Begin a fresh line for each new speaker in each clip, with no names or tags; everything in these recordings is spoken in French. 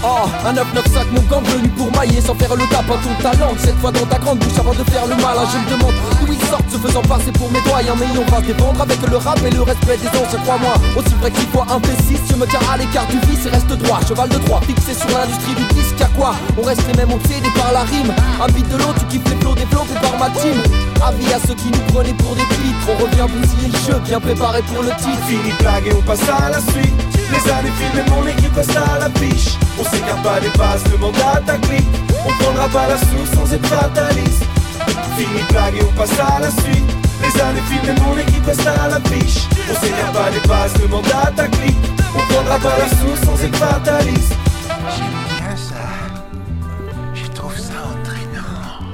Oh, un 995 mon gang venu pour mailler sans faire le tapin ton talent. Cette fois dans ta grande bouche avant de faire le malin. Je me demande d'où ils sortent se faisant passer pour mes doyens. Mais on va se défendre avec le rap et le respect des anciens, crois-moi. Aussi vrai que 6 fois 1 fait 6, je me tiens à l'écart du vice et reste droit. Cheval de Troie, fixé sur l'industrie du disque, y'a quoi? On reste les mêmes obsédés par la rime. Un beat de l'autre, tu kiffes les flots développés par ma team. Avis à ceux qui nous prenaient pour des pitres. On revient bousiller le jeu, bien préparé pour le titre.
Fini de blague et on passe à la suite. Les années filment et mon équipe reste à l'affiche. On s'écarte pas des bases, demande à ta clique. On prendra pas la source sans être fataliste. Fini de blague et on passe à la suite. Les années filment et mon équipe reste à l'affiche. On s'écarte pas des bases, demande à ta clique. On prendra pas la source sans être fataliste.
J'aime bien ça. Je trouve ça entraînant.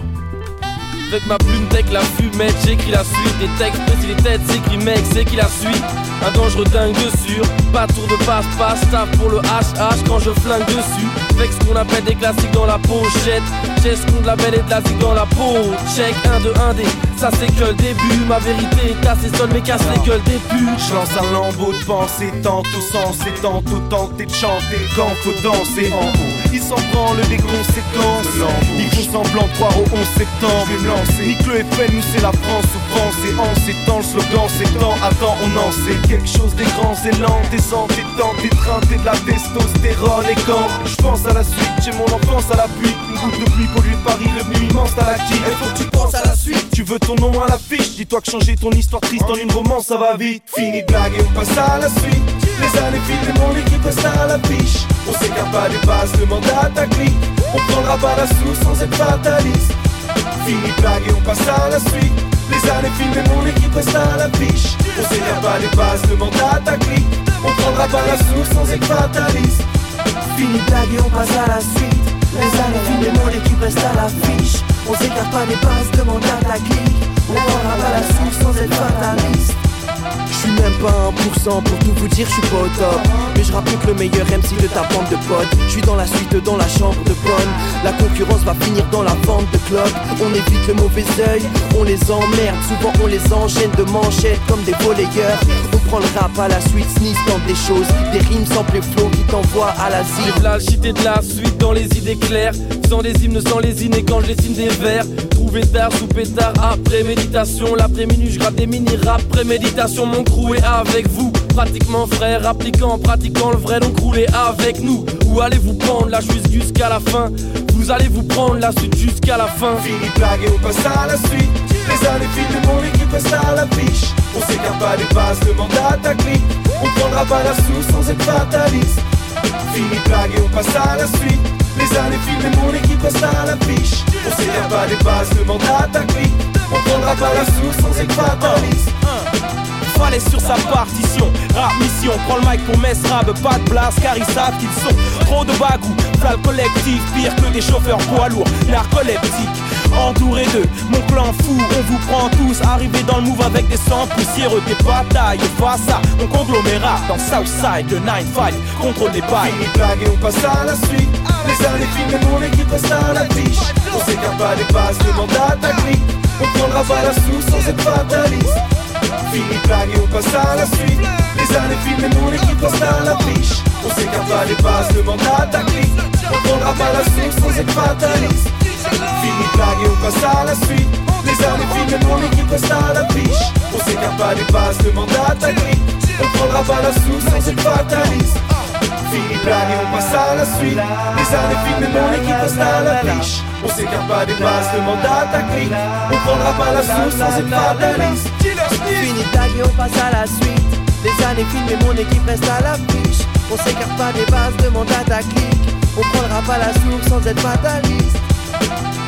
Avec ma plume, tech, la fumette, j'écris la suite. Des textes, précis les têtes, s'écrit mec, c'est qui la suite. Un dangereux dingue dessus, pas tour de passe-passe, tape pour le HH quand je flingue dessus. Avec ce qu'on appelle des classiques dans la pochette. J'ai ce qu'on de la belle et de la zig dans la peau. Check 1 2 1 D, ça c'est que le début. Ma vérité est assez seule mais casse les gueules des putes.
Je lance un lambeau de pensée, tant tout sens et tant tenter de chanter quand faut danser en haut. Ils s'en branlent des conséquences. Ils font semblant de croire au 11 septembre. Je vais me lancer. Nique le FN, nous c'est la France souffrance. Et en ces temps, le slogan c'est temps. Attends, on en sait quelque chose des grands élans, des entêtants, des treintés de la testostérone. Et quand je pense à la suite, j'ai mon enfance à l'appui. Une goutte de pluie pollue Paris, revenu immense à la qui. Il faut que tu penses à la suite. Tu veux ton nom à l'affiche. Dis-toi que changer ton histoire triste en une romance ça va vite. Fini de blague et on passe à la suite. Les années filent et mon équipe reste à l'affiche. On s'écarte pas des bases, demande à ta clique. On prendra pas la source sans être fataliste. Fini de blague et on passe à la suite. Les années filent et mon équipe reste à l'affiche. On s'écarte pas des bases, demande à ta clique. On prendra pas la source sans être fataliste.
Fini de blague et on passe à la suite. Les années filent et mon équipe reste à l'affiche. On s'écarte pas des bases, demande à ta clique. On prendra pas la source sans être fataliste.
Je suis même pas 1%, pour tout vous dire je suis pas au top. Mais je rappelle que le meilleur MC de ta bande de potes. Je suis dans la suite, dans la chambre de bonne. La concurrence va finir dans la vente de clubs. On évite le mauvais œil, on les emmerde. Souvent on les enchaîne de manchettes comme des volleyeurs. On prend le rap à la suite, sneeze tente des choses. Des rimes sans les flots qui t'envoient à l'asile.
De l'alchité de la suite dans les idées claires. Sans des hymnes, sans les et quand je dessine des vers. Trouvé tard, sous pétard, après méditation. L'après-midi je gratte des mini-rap, préméditation. Mon crew est avec vous, pratiquement frère. Appliquant, pratiquant le vrai, donc roulez avec nous. Où allez-vous prendre la suite jusqu'à la fin? Vous allez vous prendre la suite jusqu'à la fin.
Fini de blague et on passe à la suite. Les années filent et mon équipe reste à l'affiche. On s'écarte pas des bases, demande à ta clique. On prendra pas la source sans être fataliste. Fini de blague et on passe à la suite. Les années filent et mon équipe reste à l'affiche. On s'écarte pas des bases, demande à ta clique. On prendra pas la source sans être fataliste.
Fallait sur sa partition, rap mission. Prends le mic pour Mesrab, pas de place car ils savent qu'ils sont trop de bagou. Flat collectif, pire que des chauffeurs poids lourds, narcoleptiques. Entouré d'eux, mon clan fou, on vous prend tous. Arrivé dans le move avec des sangs poussiéreux, des batailles face à mon conglomérat. Dans Southside, le 9-5, contrôle des bails.
Fini de blague et on passe à la suite. Les années filent et mon équipe reste à l'affiche. On s'écarte pas des bases, demande à ta clique. On prendra pas la source sans être fataliste. Fini de blague et on passe à la suite. Les années filent et mon équipe reste à l'affiche. On s'écarte pas des bases, demande à ta clique. On prendra pas la source sans être fataliste. Fini de blague et on passe à la suite. Les années filent et mon équipe reste à l'affiche. On s'écarte pas des bases, demande à ta clique. On prendra pas la source sans être fataliste. Fini de blague et on passe à la suite. Les années filent et mon équipe reste à l'affiche. On s'écarte pas des bases, demande à ta clique. On prendra pas la source sans être fataliste.
Fini de blague et on passe à la suite. Les années filment et mon équipe reste à l'affiche. On s'écarte pas des bases, demande à ta clique. On prendra pas la source sans être fataliste.